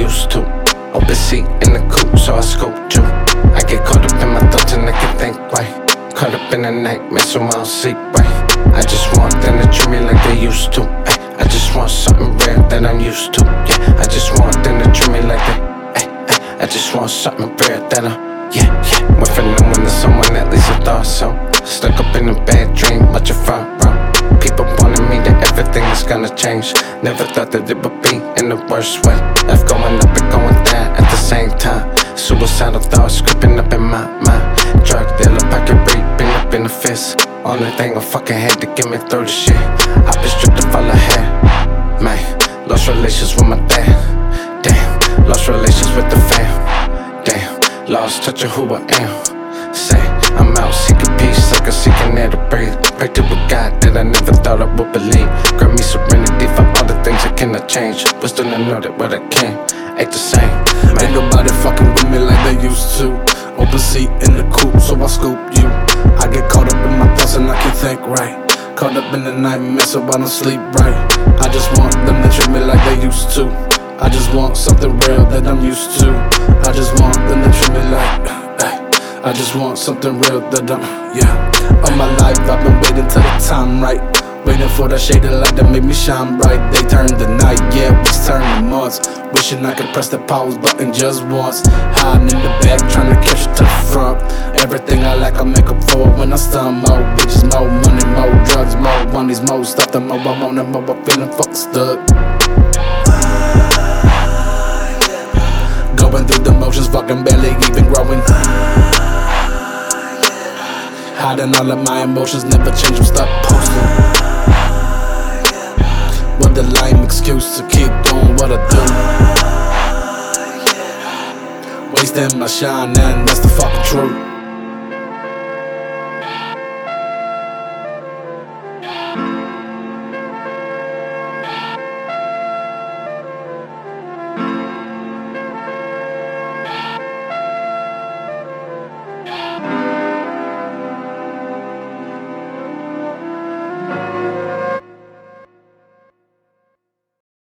used to. Open seat in the coupe, so I scooped you. I get caught up in my thoughts and I can think right. Caught up in the nightmare, so I don't sleep right. I just want them to treat me like they used to. I just want something real that I'm used to. Yeah, I just want them to treat me like they. I just want something real that I'm. Yeah. Went from no one to someone, at least I thought so. Stuck up in a bad dream, watch it front row. People wanted me that everything is gonna change. Never thought that it would be in the worst way. Life going up and going down at the same time. Suicidal thoughts creeping up in my mind. Drug dealer, pocket reaping up in the fist. Only thing I fucking had to get me through the shit. I've been stripped of all I had. Man, lost relations with my dad. Damn, lost relations with the fam. Damn, lost touch of who I am. Say, I'm out seeking peace, like I'm seeking air to breathe. Pray to a God that I never thought I would believe. Grant me serenity for all the things I cannot change. Wisdom to know that what I can ain't the same. Ain't nobody fucking with me like they used to. Open seat in the coupe, so I scoop you. I get caught up in my thoughts and I can't think right. Caught up in the nightmare, so I don't sleep right. I just want them to treat me like they used to. I just want something real that I'm used to. I just want them to treat me like. I just want something real that I'm, All my life I've been waiting till the time right. Waiting for that shade of light that make me shine bright. They turn the night, weeks turn to months. Wishing I could press the pause button just once. Hiding in the back, trying to catch it to the front. Everything I lack I make up for when I stun. More bitches, more money, more drugs, more money's more stuff. The more I want, the more I'm feeling fucking stuck. Going through the motions, fucking barely even growing. Hiding all of my emotions, never change them, stop posting. What a lame excuse to keep doing what I do. Wasting my shine, and that's the fucking truth.